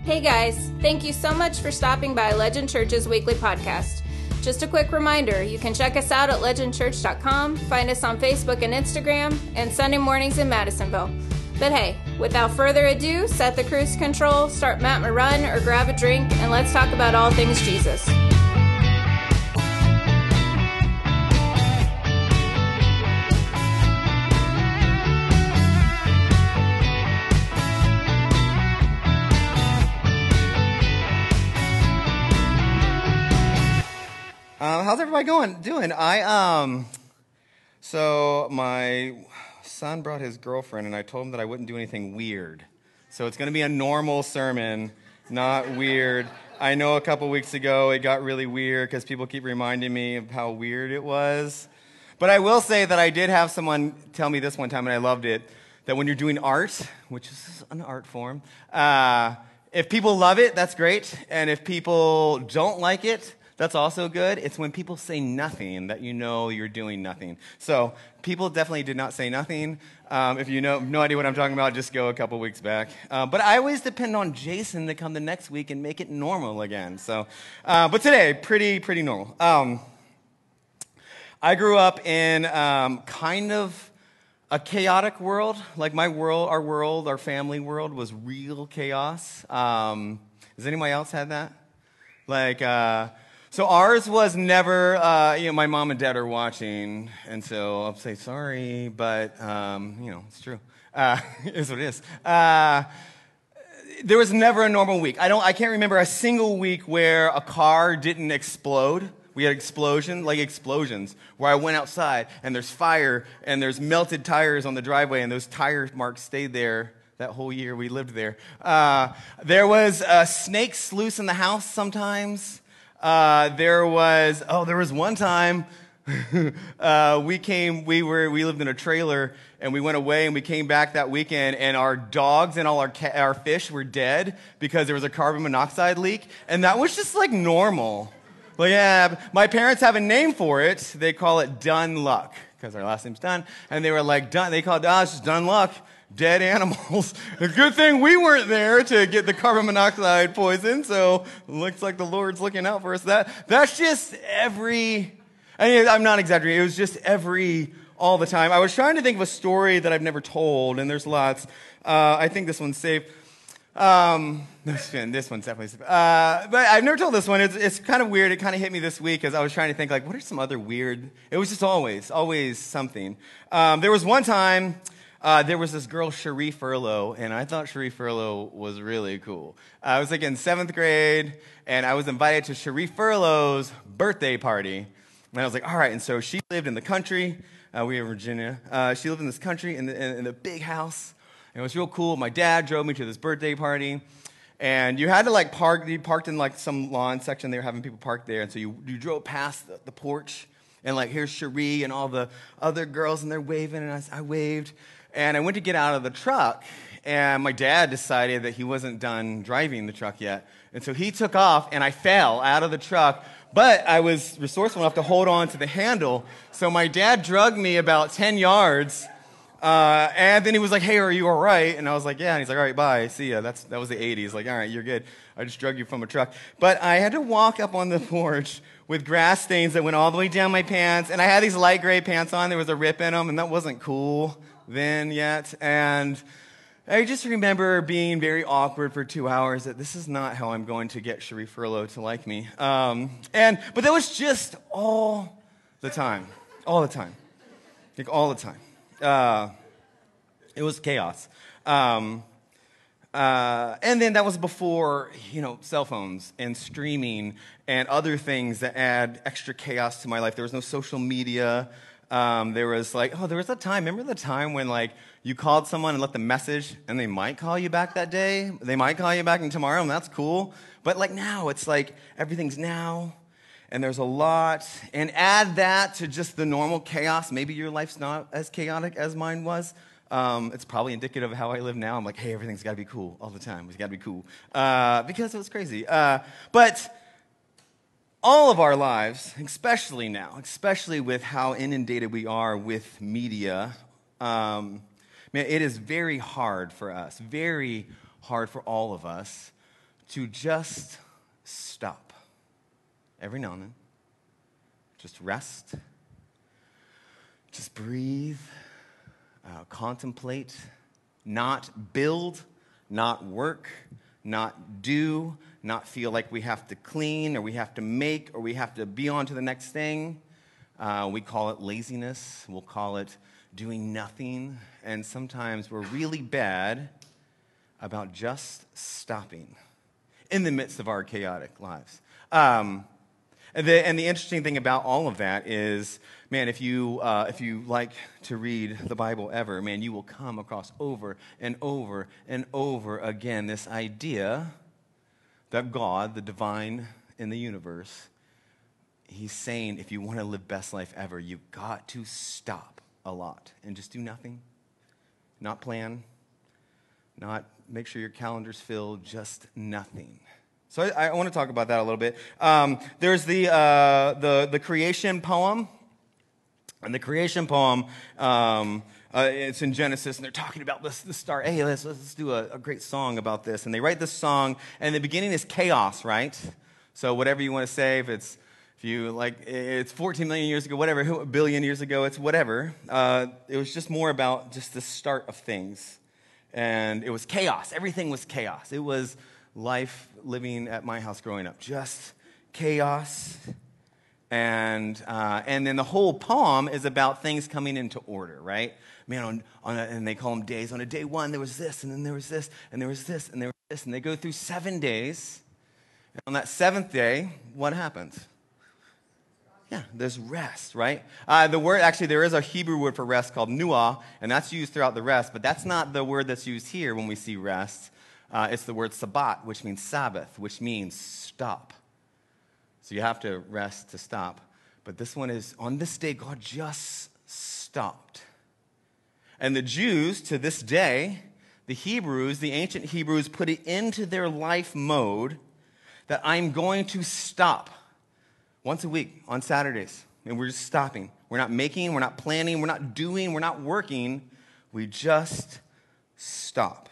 Hey guys, thank you so much for stopping by Legend Church's weekly podcast. Just a quick reminder, you can check us out at legendchurch.com, find us on Facebook and Instagram, and Sunday mornings in Madisonville. But hey, without further ado, set the cruise control, start Mount a Run, or grab a drink, and let's talk about all things Jesus. How's everybody doing? So my son brought his girlfriend, and I told him that I wouldn't do anything weird. So it's going to be a normal sermon, not weird. I know a couple weeks ago it got really weird because people keep reminding me of how weird it was. But I will say that I did have someone tell me this one time, and I loved it, that when you're doing art, which is an art form, if people love it, that's great. And if people don't like it, that's also good. It's when people say nothing that you know you're doing nothing. So people definitely did not say nothing. If you know no idea what I'm talking about, just go a couple weeks back. But I always depend on Jason to come the next week and make it normal again. So, but today, pretty normal. I grew up in kind of a chaotic world. Like our family world was real chaos. Has anybody else had that? So ours was never, my mom and dad are watching, and so I'll say sorry, but, it's true. It's what it is. There was never a normal week. I can't remember a single week where a car didn't explode. We had explosions, where I went outside, and there's fire, and there's melted tires on the driveway, and those tire marks stayed there that whole year we lived there. There was snakes loose in the house sometimes. There was one time we lived in a trailer, and we went away, and we came back that weekend, and our dogs and all our fish were dead because there was a carbon monoxide leak, and that was just like normal. Well, yeah, my parents have a name for it. They call it Dun Luck because our last name's Dun, and they were like Dun. They called it's just Dun Luck. Dead animals. A good thing we weren't there to get the carbon monoxide poison, so it looks like the Lord's looking out for us. That's just I'm not exaggerating, it was just all the time. I was trying to think of a story that I've never told, and there's lots. I think this one's safe. This one's definitely safe. But I've never told this one. It's kind of weird. It kind of hit me this week as I was trying to think, what are some other weird... It was just always something. There was one time... there was this girl, Cherie Furlow, and I thought Cherie Furlow was really cool. I was in 7th grade, and I was invited to Cherie Furlow's birthday party. And I was like, all right. And so she lived in the country. We were in Virginia. She lived in this country in the big house. And it was real cool. My dad drove me to this birthday party. And you had to park. You parked in some lawn section. They were having people park there. And so you drove past the porch. And here's Cherie and all the other girls, and they're waving. And I waved. And I went to get out of the truck, and my dad decided that he wasn't done driving the truck yet. And so he took off, and I fell out of the truck, but I was resourceful enough to hold on to the handle. So my dad dragged me about 10 yards, and then he was like, hey, are you all right? And I was like, yeah. And he's like, all right, bye, see ya. That was the 80s. All right, you're good. I just dragged you from a truck. But I had to walk up on the porch with grass stains that went all the way down my pants, and I had these light gray pants on. There was a rip in them, and that wasn't cool then yet, and I just remember being very awkward for 2 hours that this is not how I'm going to get Cherie Furlow to like me. But that was just all the time. It was chaos. And then that was before, cell phones and streaming and other things that add extra chaos to my life. There was no social media. There was a time, remember the time when you called someone and left a message and they might call you back that day? They might call you back tomorrow, and that's cool. But now, it's everything's now, and there's a lot. And add that to just the normal chaos. Maybe your life's not as chaotic as mine was. It's probably indicative of how I live now. I'm hey, everything's got to be cool all the time. It's got to be cool. Because it was crazy. But all of our lives, especially now, especially with how inundated we are with media, it is very hard for us, very hard for all of us to just stop every now and then. Just rest. Just breathe. Contemplate. Not build. Not work. Not do. Not feel like we have to clean or we have to make or we have to be on to the next thing. We call it laziness. We'll call it doing nothing. And sometimes we're really bad about just stopping in the midst of our chaotic lives. And the interesting thing about all of that is, man, if you like to read the Bible ever, man, you will come across over and over and over again this idea that God, the divine in the universe, he's saying if you want to live best life ever, you've got to stop a lot and just do nothing, not plan, not make sure your calendar's filled, just nothing. So I want to talk about that a little bit. There's the creation poem, and the creation poem, it's in Genesis, and they're talking about the start. Hey, let's do a great song about this. And they write this song, and the beginning is chaos, right? So whatever you want to say, if you like, it's 14 million years ago, whatever, a billion years ago, it's whatever. It was just more about just the start of things. And it was chaos. Everything was chaos. It was life living at my house growing up. Just chaos. And then the whole poem is about things coming into order, right? Man, and they call them days. On a day one, there was this, and then there was this, and there was this, and there was this. And they go through 7 days. And on that seventh day, what happens? Yeah, there's rest, right? The word, actually, there is a Hebrew word for rest called nuah, and that's used throughout the rest, but that's not the word that's used here when we see rest. It's the word sabbat, which means Sabbath, which means stop. So you have to rest to stop. But this one is, on this day, God just stopped. And the Jews, to this day, the Hebrews, the ancient Hebrews, put it into their life mode that I'm going to stop once a week on Saturdays. And we're just stopping. We're not making, we're not planning, we're not doing, we're not working. We just stop.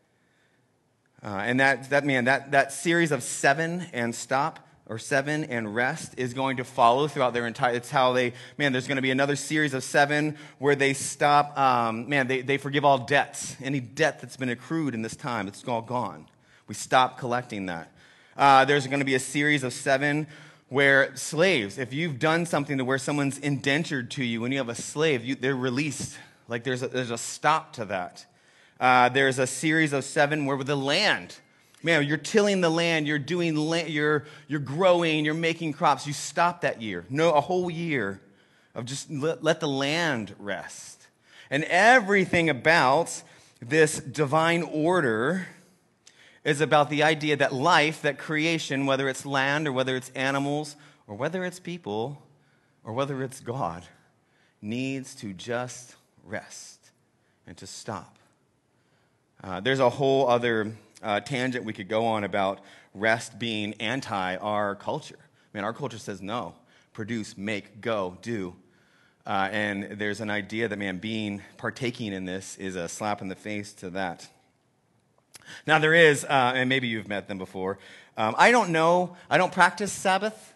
And that series of 7 and stop, or 7 and rest, is going to follow throughout their entire, it's how there's going to be another series of 7 where they stop, they forgive all debts. Any debt that's been accrued in this time, it's all gone. We stop collecting that. There's going to be a series of 7 where slaves, if you've done something to where someone's indentured to you, when you have a slave, they're released. Like there's a stop to that. There's a series of 7 where with the land, man, you're tilling the land, you're doing, you're growing, you're making crops. You stop that year. No, a whole year of just let the land rest. And everything about this divine order is about the idea that life, that creation, whether it's land or whether it's animals or whether it's people or whether it's God, needs to just rest and to stop. There's a whole other tangent we could go on about rest being anti our culture. Man, our culture says no, produce, make, go, do. And there's an idea that, man, partaking in this is a slap in the face to that. Now there is, and maybe you've met them before. I don't practice Sabbath.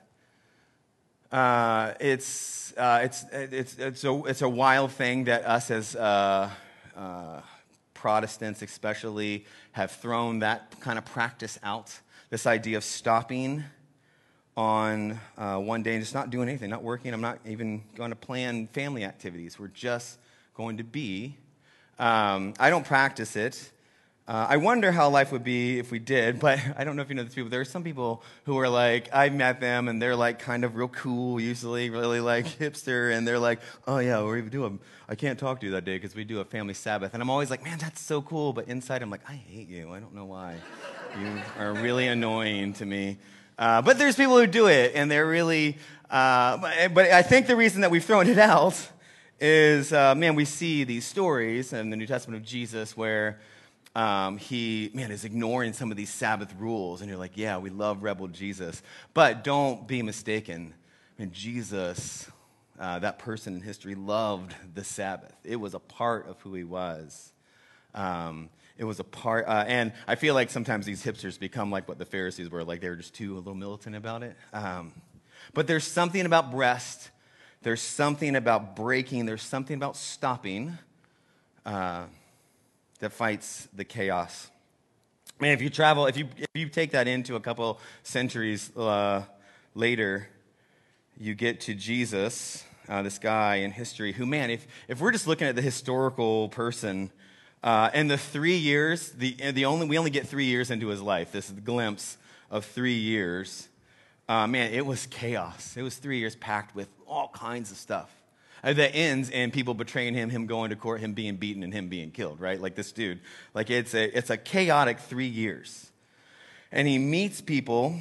It's a wild thing that us as Protestants especially have thrown that kind of practice out. This idea of stopping on one day and just not doing anything, not working. I'm not even going to plan family activities. We're just going to be. I don't practice it. I wonder how life would be if we did, but I don't know if you know these people. There are some people who are like, I've met them, and they're like kind of real cool, usually really like hipster, and they're like, oh yeah, I can't talk to you that day because we do a family Sabbath. And I'm always like, man, that's so cool, but inside I'm like, I hate you. I don't know why. You are really annoying to me. But there's people who do it, and they're really, but I think the reason that we've thrown it out is, we see these stories in the New Testament of Jesus where he is ignoring some of these Sabbath rules, and you're like, yeah, we love rebel Jesus. But don't be mistaken. Jesus, that person in history, loved the Sabbath. It was a part of who he was. It It was a part, and I feel like sometimes these hipsters become like what the Pharisees were, like they were just too a little militant about it. But there's something about rest, there's something about breaking, there's something about stopping that fights the chaos. Man, if you travel, if you take that into a couple centuries later, you get to Jesus, this guy in history who, man, if we're just looking at the historical person, in the 3 years, we only get 3 years into his life. This is a glimpse of 3 years. Man, it was chaos. It was 3 years packed with all kinds of stuff. That ends in people betraying him going to court, him being beaten, and him being killed, right? Like this dude. Like it's a chaotic 3 years. And he meets people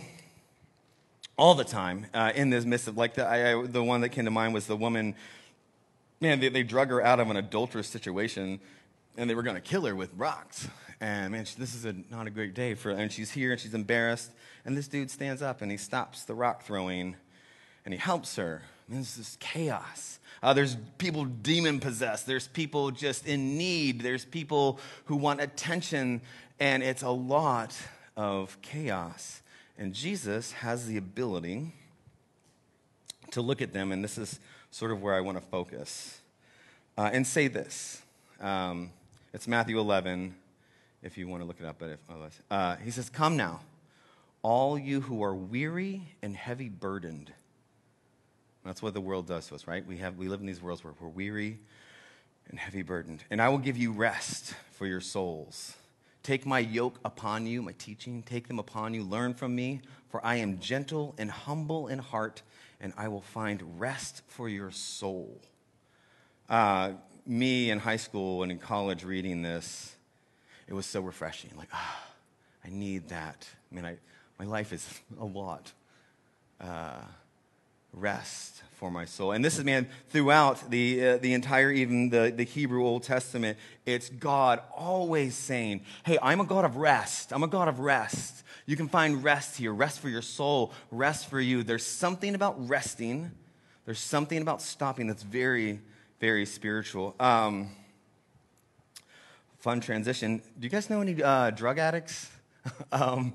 all the time in this midst of, like the one that came to mind was the woman, man, they drug her out of an adulterous situation, and they were going to kill her with rocks. And man, this is not a great day for her. And she's here, and she's embarrassed. And this dude stands up, and he stops the rock throwing, and he helps her. And there's this chaos. There's people demon-possessed. There's people just in need. There's people who want attention. And it's a lot of chaos. And Jesus has the ability to look at them, and this is sort of where I want to focus, and say this. It's Matthew 11, if you want to look it up. But otherwise, he says, "Come now, all you who are weary and heavy burdened." That's what the world does to us, right? We live in these worlds where we're weary and heavy burdened. "And I will give you rest for your souls. Take my yoke upon you," my teaching, "take them upon you. Learn from me, for I am gentle and humble in heart, and I will find rest for your soul." Me in high school and in college reading this, it was so refreshing. Like, I need that. I mean, my life is a lot. Rest for my soul. And this is, man, throughout the entire, even the Hebrew Old Testament, it's God always saying, hey, I'm a God of rest. I'm a God of rest. You can find rest here. Rest for your soul. Rest for you. There's something about resting. There's something about stopping that's very, very spiritual. Fun transition. Do you guys know any drug addicts? And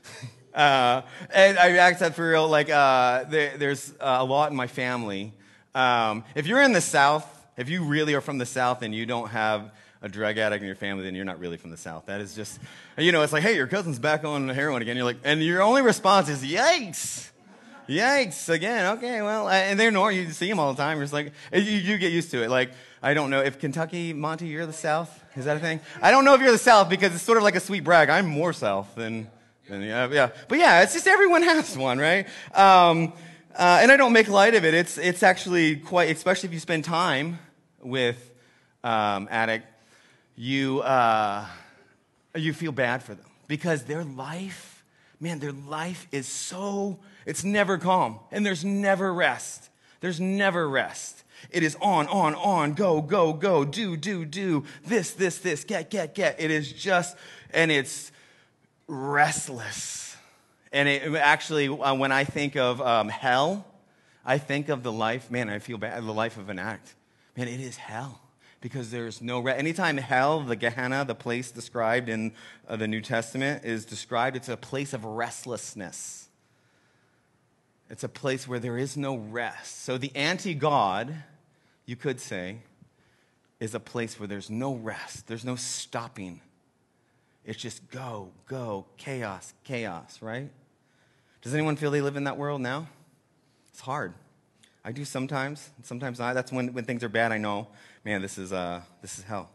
I asked that for real. Like, there's a lot in my family. If you're in the South, if you really are from the South and you don't have a drug addict in your family, then you're not really from the South. That is just, it's like, hey, your cousin's back on heroin again. You're like, and your only response is, yikes. Yikes, again, okay, well, and they're normal, you see them all the time, you're just like, you get used to it. Like, I don't know, if Kentucky, Monty, you're the South? Is that a thing? I don't know if you're the South, because it's sort of like a sweet brag. I'm more South than yeah. But yeah, it's just everyone has one, right? And I don't make light of it. It's actually quite, especially if you spend time with addict, you feel bad for them, because their life is so, it's never calm, and there's never rest. There's never rest. It is on, go, do, this, get. It is just, and it's restless. And it actually, when I think of hell, I think of the life, man, I feel bad, the life of an addict. Man, it is hell. Because there's no rest. Anytime hell, the Gehenna, the place described in the New Testament, is described, it's a place of restlessness. It's a place where there is no rest. So the anti-God, you could say, is a place where there's no rest. There's no stopping. It's just go, chaos, right? Does anyone feel they live in that world now? It's hard. I do sometimes not. That's when things are bad, I know, man, this is hell.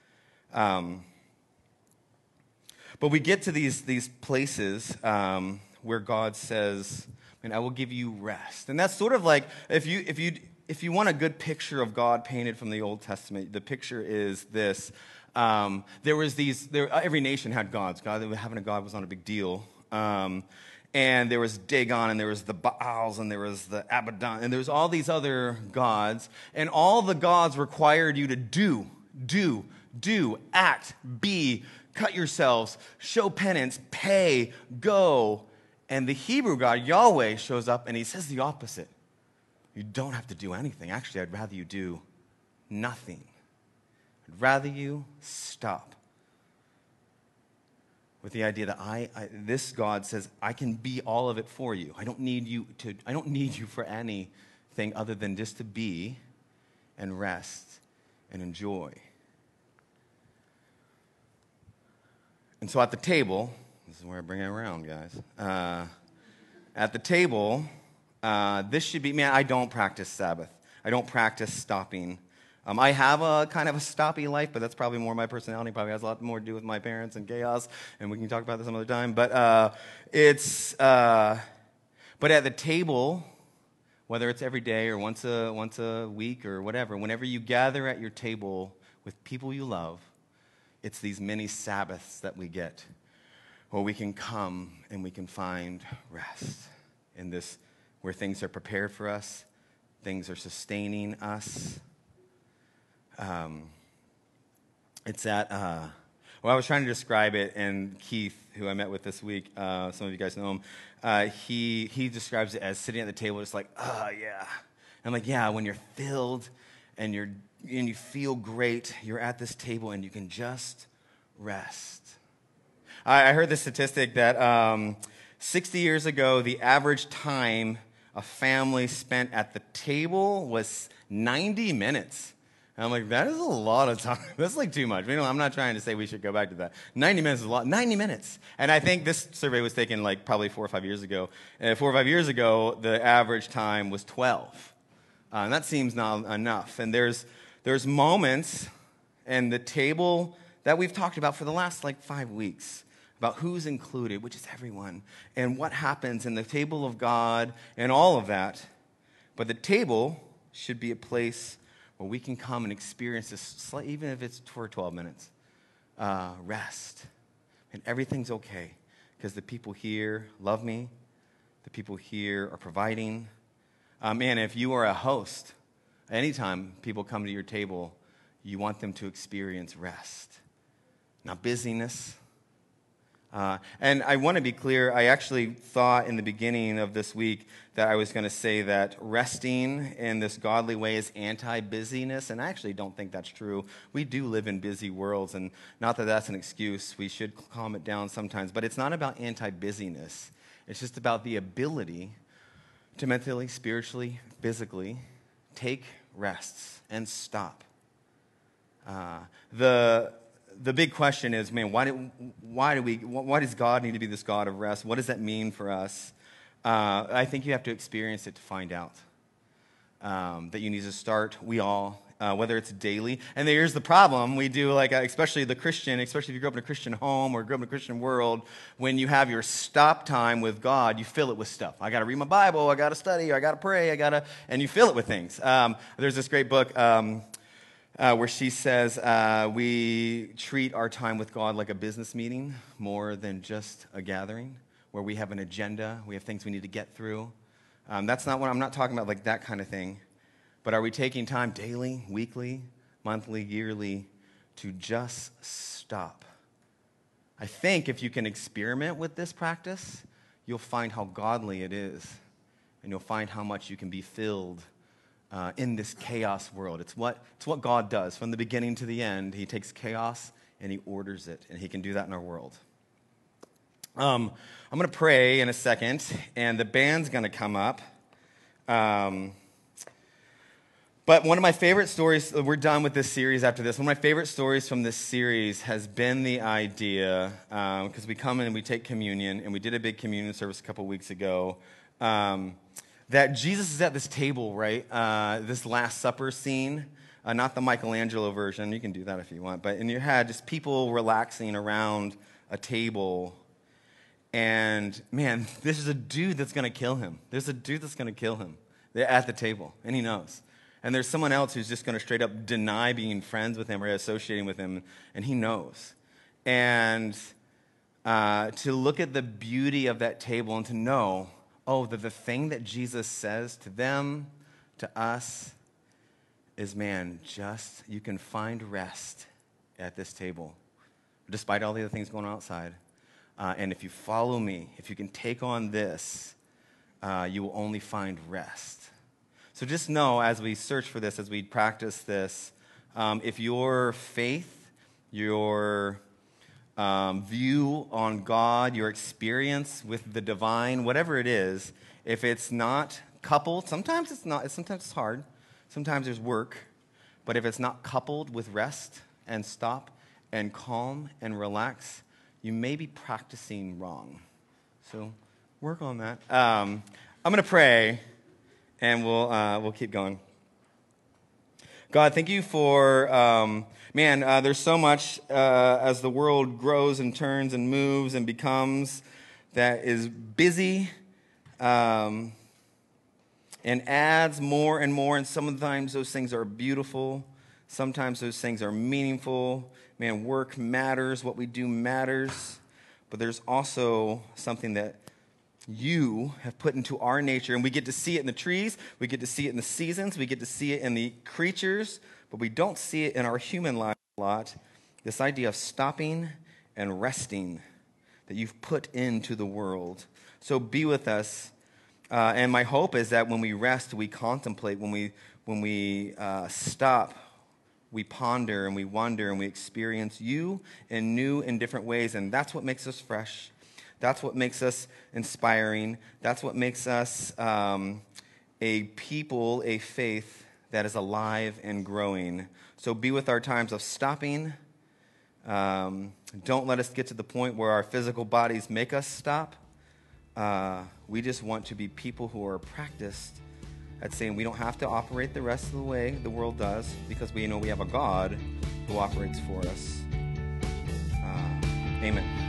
But we get to these places where God says, man, I will give you rest. And that's sort of like, if you want a good picture of God painted from the Old Testament, the picture is this. Every nation had gods. Having a god was not a big deal. And there was Dagon, and there was the Baals, and there was the Abaddon, and there was all these other gods. And all the gods required you to do, act, be, cut yourselves, show penance, pay, go. And the Hebrew God, Yahweh, shows up, and he says the opposite. You don't have to do anything. Actually, I'd rather you do nothing. I'd rather you stop. with the idea that this God says, I can be all of it for you. I don't need you for anything other than just to be and rest and enjoy. And so at the table, this is where I bring it around, guys. At the table, this should be, man, I don't practice Sabbath. I don't practice stopping. I have a kind of a stoppy life, but that's probably more my personality. Probably has a lot more to do with my parents and chaos, and we can talk about this some other time. But but at the table, whether it's every day or once a week or whatever, whenever you gather at your table with people you love, it's these mini Sabbaths that we get, where we can come and we can find rest in this, where things are prepared for us, things are sustaining us. It's at, well, I was trying to describe it, and Keith, who I met with this week, some of you guys know him, he describes it as sitting at the table, just like, oh, yeah. And I'm like, yeah, when you're filled and you feel great, you're at this table and you can just rest. I heard the statistic that 60 years ago, the average time a family spent at the table was 90 minutes. And I'm like, that is a lot of time. That's like too much. I'm not trying to say we should go back to that. 90 minutes is a lot. 90 minutes. And I think this survey was taken like probably 4 or 5 years ago. And 4 or 5 years ago, the average time was 12. And that seems not enough. And there's moments and the table that we've talked about for the last like 5 weeks about who's included, which is everyone, and what happens in the table of God and all of that. But the table should be a place where we can come and experience this, even if it's for 12 minutes, rest. And everything's okay because the people here love me. The people here are providing. Man, if you are a host, anytime people come to your table, you want them to experience rest, not busyness. And I want to be clear, I actually thought in the beginning of this week that I was going to say that resting in this godly way is anti-busyness, and I actually don't think that's true. We do live in busy worlds, and not that that's an excuse. We should calm it down sometimes, but it's not about anti-busyness. It's just about the ability to mentally, spiritually, physically take rests and stop. The big question is, man, why does God need to be this God of rest? What does that mean for us? I think you have to experience it to find out that you need to start. We all, whether it's daily. And here's the problem. We do, like, especially the Christian, especially if you grew up in a Christian home or grew up in a Christian world, when you have your stop time with God, you fill it with stuff. I got to read my Bible. I got to study. I got to pray. And you fill it with things. There's this great book where she says we treat our time with God like a business meeting more than just a gathering, where we have an agenda, we have things we need to get through. That's not what I'm not talking about, like that kind of thing. But are we taking time daily, weekly, monthly, yearly to just stop? I think if you can experiment with this practice, you'll find how godly it is, and you'll find how much you can be filled in this chaos world. It's what God does from the beginning to the end. He takes chaos and he orders it, and he can do that in our world. I'm going to pray in a second, and the band's going to come up. But one of my favorite stories, we're done with this series after this. One of my favorite stories from this series has been the idea, because we come in and we take communion, and we did a big communion service a couple weeks ago, that Jesus is at this table, right? This Last Supper scene, not the Michelangelo version. You can do that if you want. But in your head, just people relaxing around a table. And, man, this is a dude that's going to kill him. There's a dude that's going to kill him. They're at the table, and he knows. And there's someone else who's just going to straight up deny being friends with him or associating with him, and he knows. And to look at the beauty of that table and to know, that the thing that Jesus says to them, to us, is, man, just you can find rest at this table, despite all the other things going on outside. And if you follow me, if you can take on this, you will only find rest. So just know, as we search for this, as we practice this, if your faith, your view on God, your experience with the divine, whatever it is, if it's not coupled, sometimes it's hard, sometimes there's work, but if it's not coupled with rest and stop and calm and relax, you may be practicing wrong. So work on that. I'm going to pray, and we'll keep going. God, thank you for, there's so much as the world grows and turns and moves and becomes that is busy and adds more and more, and sometimes those things are beautiful. Sometimes those things are meaningful. Man, work matters. What we do matters. But there's also something that you have put into our nature, and we get to see it in the trees, we get to see it in the seasons, we get to see it in the creatures, but we don't see it in our human life a lot. This idea of stopping and resting that you've put into the world. So be with us, and my hope is that when we rest, we contemplate. When we stop, we ponder and we wonder and we experience you in new and different ways, and that's what makes us fresh. That's what makes us inspiring. That's what makes us a people, a faith that is alive and growing. So be with our times of stopping. Don't let us get to the point where our physical bodies make us stop. We just want to be people who are practiced at saying we don't have to operate the rest of the way the world does, because we know we have a God who operates for us. Amen.